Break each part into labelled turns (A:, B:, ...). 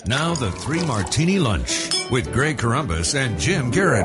A: Now the Three Martini Lunch with Greg Corombos and Jim Garrity.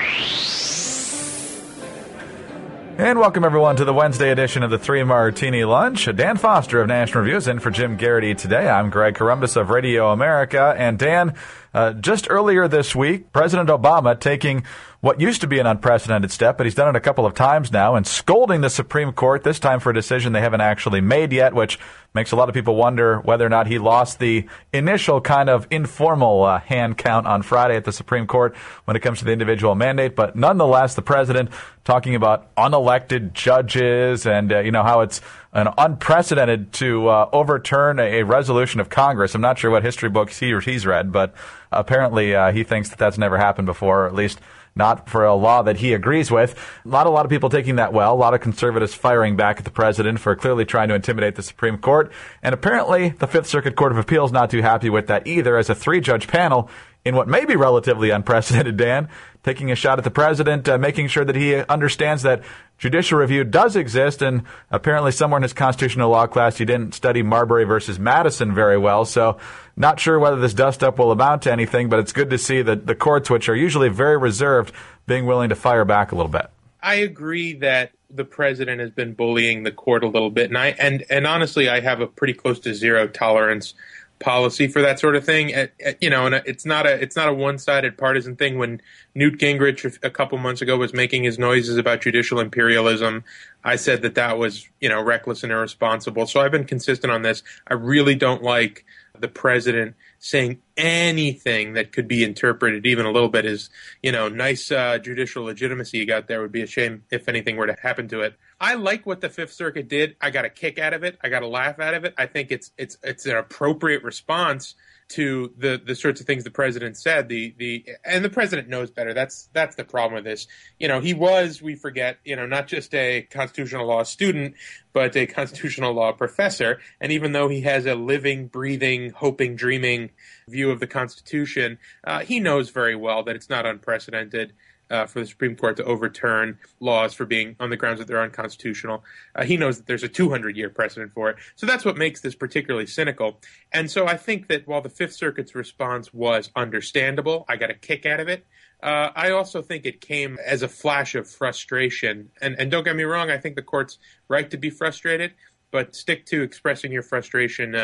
B: And welcome, everyone, to the Wednesday edition of the Three Martini Lunch. Dan Foster of National Review is in for Jim Garrity today. I'm Greg Corombos of Radio America. And Dan, just earlier this week, President Obama taking what used to be an unprecedented step, but he's done it a couple of times now, and scolding the Supreme Court, this time for a decision they haven't actually made yet, which makes a lot of people wonder whether or not he lost the initial kind of informal hand count on Friday at the Supreme Court when it comes to the individual mandate. But nonetheless, the president talking about unelected judges and, how it's unprecedented to overturn a resolution of Congress. I'm not sure what history books he or she's read, but apparently he thinks that that's never happened before, or at least not for a law that he agrees with. A lot of people taking that well. A lot of conservatives firing back at the president for clearly trying to intimidate the Supreme Court. And apparently the Fifth Circuit Court of Appeals not too happy with that either, as a three-judge panel in what may be relatively unprecedented, Dan, taking a shot at the president, making sure that he understands that judicial review does exist, and apparently somewhere in his constitutional law class he didn't study Marbury versus Madison very well, so not sure whether this dust-up will amount to anything, but it's good to see that the courts, which are usually very reserved, being willing to fire back a little bit.
C: I agree that the president has been bullying the court a little bit, and honestly, I have a pretty close to zero tolerance policy for that sort of thing. And it's not a one-sided partisan thing. When Newt Gingrich a couple months ago was making his noises about judicial imperialism, I said that was, reckless and irresponsible. So I've been consistent on this. I really don't like the president saying anything that could be interpreted even a little bit as, nice judicial legitimacy you got there. Would be a shame if anything were to happen to it. I like what the Fifth Circuit did. I got a kick out of it. I got a laugh out of it. I think it's an appropriate response to the sorts of things the president said. And the president knows better. That's the problem with this. He was, we forget, not just a constitutional law student, but a constitutional law professor. And even though he has a living, breathing, hoping, dreaming view of the Constitution, he knows very well that it's not unprecedented for the Supreme Court to overturn laws for being on the grounds that they're unconstitutional. He knows that there's a 200-year precedent for it. So that's what makes this particularly cynical. And so I think that while the Fifth Circuit's response was understandable, I got a kick out of it, I also think it came as a flash of frustration. And don't get me wrong, I think the court's right to be frustrated, but stick to expressing your frustration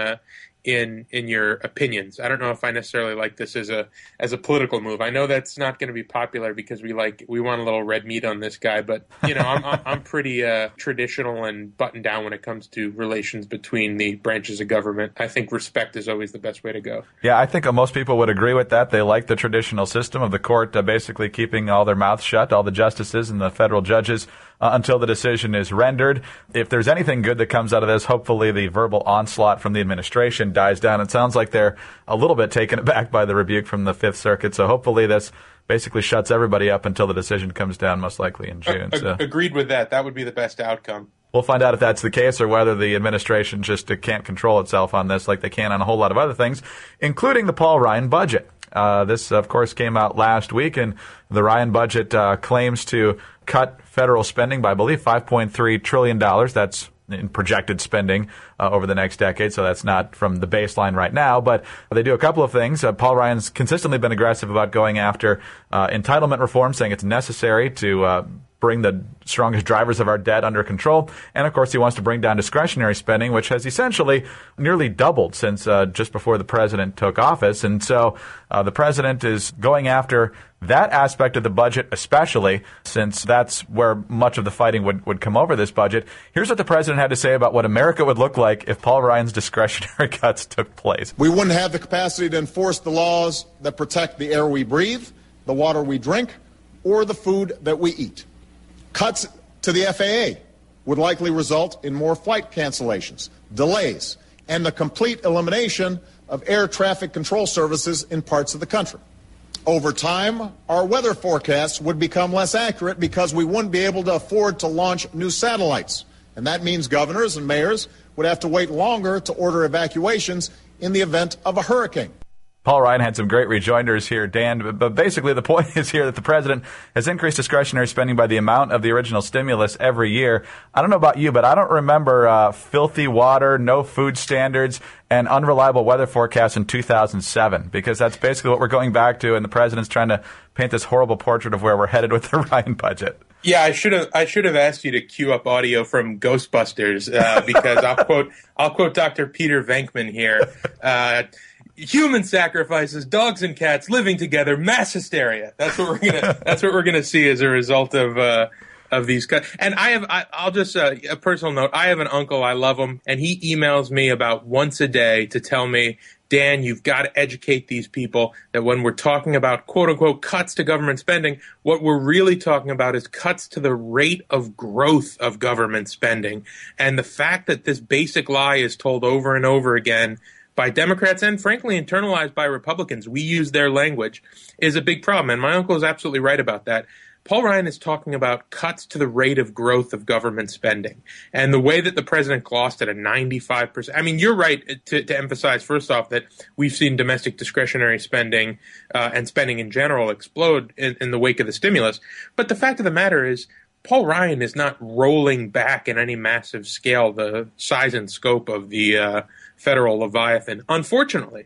C: in your opinions. I don't know if I necessarily like this as a political move. I know that's not going to be popular because we want a little red meat on this guy, but I'm pretty traditional and buttoned down when it comes to relations between the branches of government. I think respect is always the best way to go.
B: Yeah, I think most people would agree with that. They like the traditional system of the court basically keeping all their mouths shut, all the justices and the federal judges, until the decision is rendered. If there's anything good that comes out of this, hopefully the verbal onslaught from the administration dies down. It sounds like they're a little bit taken aback by the rebuke from the Fifth Circuit, so hopefully this basically shuts everybody up until the decision comes down, most likely in June.
C: Agreed with that. That would be the best outcome.
B: We'll find out if that's the case or whether the administration just can't control itself on this like they can on a whole lot of other things, including the Paul Ryan budget. This, of course, came out last week, and the Ryan budget claims to cut federal spending by, I believe, $5.3 trillion. That's in projected spending over the next decade, so that's not from the baseline right now. But they do a couple of things. Paul Ryan's consistently been aggressive about going after entitlement reform, saying it's necessary to bring the strongest drivers of our debt under control. And, of course, he wants to bring down discretionary spending, which has essentially nearly doubled since just before the president took office. And so the president is going after that aspect of the budget, especially since that's where much of the fighting would come over this budget. Here's what the president had to say about what America would look like if Paul Ryan's discretionary cuts took place.
D: We wouldn't have the capacity to enforce the laws that protect the air we breathe, the water we drink, or the food that we eat. Cuts to the FAA would likely result in more flight cancellations, delays, and the complete elimination of air traffic control services in parts of the country. Over time, our weather forecasts would become less accurate because we wouldn't be able to afford to launch new satellites. And that means governors and mayors would have to wait longer to order evacuations in the event of a hurricane.
B: Paul Ryan had some great rejoinders here, Dan, but basically the point is here that the president has increased discretionary spending by the amount of the original stimulus every year. I don't know about you, but I don't remember filthy water, no food standards, and unreliable weather forecasts in 2007, because that's basically what we're going back to, and the president's trying to paint this horrible portrait of where we're headed with the Ryan budget.
C: Yeah, I should have asked you to cue up audio from Ghostbusters because I'll quote Dr. Peter Venkman here. Human sacrifices, dogs and cats living together, mass hysteria. That's what we're gonna see as a result of these cuts. And I'll just a personal note. I have an uncle. I love him, and he emails me about once a day to tell me, Dan, you've got to educate these people that when we're talking about quote unquote cuts to government spending, what we're really talking about is cuts to the rate of growth of government spending. And the fact that this basic lie is told over and over again by Democrats and, frankly, internalized by Republicans, we use their language, is a big problem. And my uncle is absolutely right about that. Paul Ryan is talking about cuts to the rate of growth of government spending. And the way that the president glossed it at 95%. I mean, you're right to emphasize, first off, that we've seen domestic discretionary spending and spending in general explode in the wake of the stimulus. But the fact of the matter is, Paul Ryan is not rolling back in any massive scale the size and scope of the federal Leviathan. Unfortunately,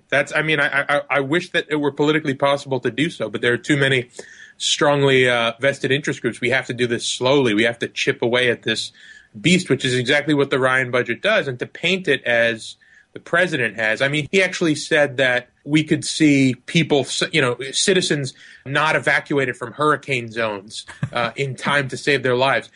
C: I wish that it were politically possible to do so, but there are too many strongly vested interest groups. We have to do this slowly. We have to chip away at this beast, which is exactly what the Ryan budget does. And to paint it as the president has, I mean, he actually said that we could see people, citizens not evacuated from hurricane zones in time to save their lives.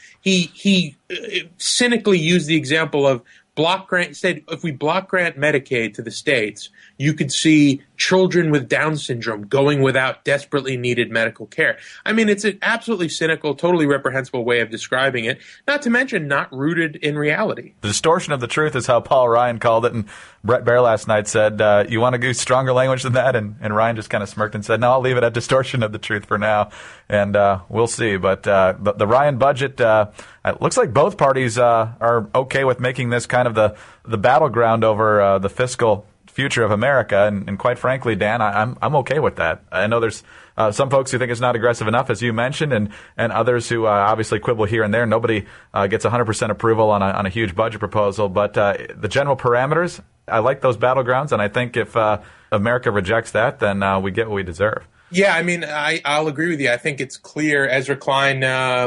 C: He cynically used the example of block grant, said if we block grant Medicaid to the states, you could see children with Down syndrome going without desperately needed medical care. I mean, it's an absolutely cynical, totally reprehensible way of describing it, not to mention not rooted in reality.
B: The distortion of the truth is how Paul Ryan called it, and Brett Baer last night said, you want to use stronger language than that? And Ryan just kind of smirked and said, no, I'll leave it at distortion of the truth for now, and we'll see. But the Ryan budget, it looks like both parties are okay with making this kind of the battleground over the fiscal future of America, and quite frankly, Dan, I'm okay with that. I know there's some folks who think it's not aggressive enough, as you mentioned, and others who obviously quibble here and there. Nobody gets 100% approval on a huge budget proposal, but the general parameters, I like those battlegrounds, and I think if America rejects that, then we get what we deserve.
C: Yeah, I mean, I'll agree with you. I think it's clear. Ezra Klein,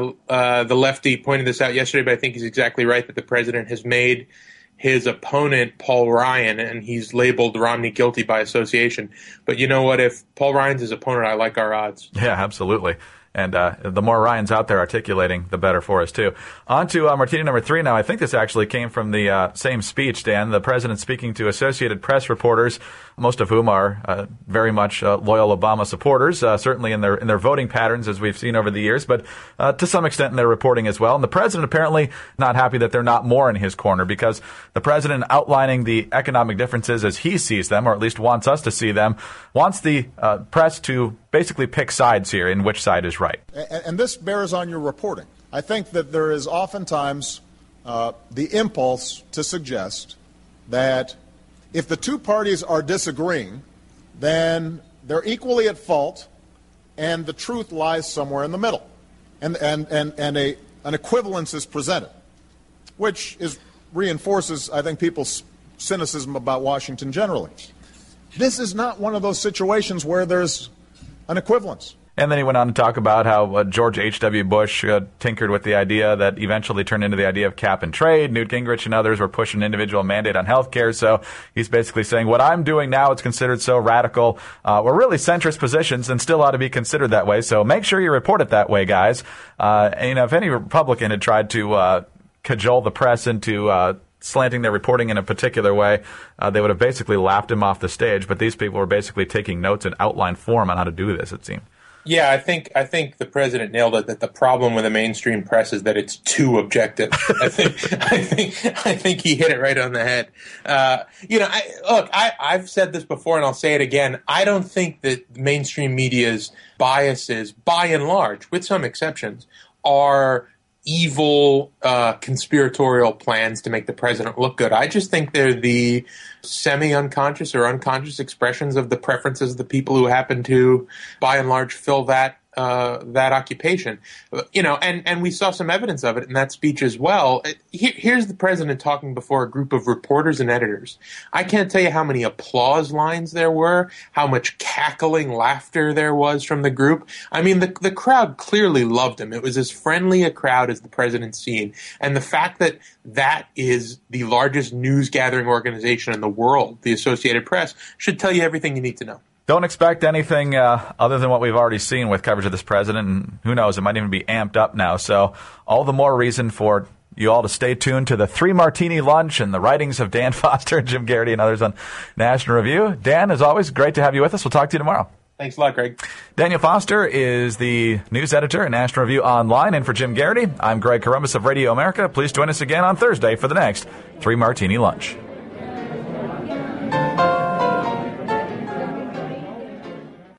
C: the lefty, pointed this out yesterday, but I think he's exactly right that the president has made his opponent, Paul Ryan, and he's labeled Romney guilty by association. But you know what? If Paul Ryan's his opponent, I like our odds.
B: Yeah, absolutely. And the more Ryans out there articulating, the better for us, too. On to Martini number 3 now. I think this actually came from the same speech, Dan. The president speaking to Associated Press reporters, most of whom are very much loyal Obama supporters, certainly in their voting patterns, as we've seen over the years, but to some extent in their reporting as well. And the president apparently not happy that they're not more in his corner, because the president, outlining the economic differences as he sees them, or at least wants us to see them, wants the press to basically pick sides here, in which side is right.
D: And this bears on your reporting. I think that there is oftentimes the impulse to suggest that if the two parties are disagreeing, then they're equally at fault, and the truth lies somewhere in the middle, and an equivalence is presented, which reinforces, I think, people's cynicism about Washington generally. This is not one of those situations where there's an equivalence.
B: And then he went on to talk about how George H.W. Bush tinkered with the idea that eventually turned into the idea of cap and trade. Newt Gingrich and others were pushing an individual mandate on health care. So he's basically saying what I'm doing now is considered so radical. We're really centrist positions and still ought to be considered that way. So make sure you report it that way, guys. And, if any Republican had tried to cajole the press into slanting their reporting in a particular way, they would have basically laughed him off the stage. But these people were basically taking notes in outline form on how to do this, it seemed.
C: Yeah, I think the president nailed it. That the problem with the mainstream press is that it's too objective. I think he hit it right on the head. I've said this before, and I'll say it again. I don't think that mainstream media's biases, by and large, with some exceptions, are evil conspiratorial plans to make the president look good. I just think they're the semi-unconscious or unconscious expressions of the preferences of the people who happen to, by and large, fill that occupation. And we saw some evidence of it in that speech as well. Here's the president talking before a group of reporters and editors. I can't tell you how many applause lines there were, how much cackling laughter there was from the group. I mean, the crowd clearly loved him. It was as friendly a crowd as the president's seen. And the fact that that is the largest news gathering organization in the world, the Associated Press, should tell you everything you need to know.
B: Don't expect anything other than what we've already seen with coverage of this president, and who knows, it might even be amped up now. So all the more reason for you all to stay tuned to the 3 Martini Lunch and the writings of Dan Foster and Jim Garrity and others on National Review. Dan, as always, great to have you with us. We'll talk to you tomorrow.
C: Thanks a lot, Greg.
B: Daniel Foster is the news editor at National Review Online, and for Jim Garrity, I'm Greg Corombos of Radio America. Please join us again on Thursday for the next 3 Martini Lunch.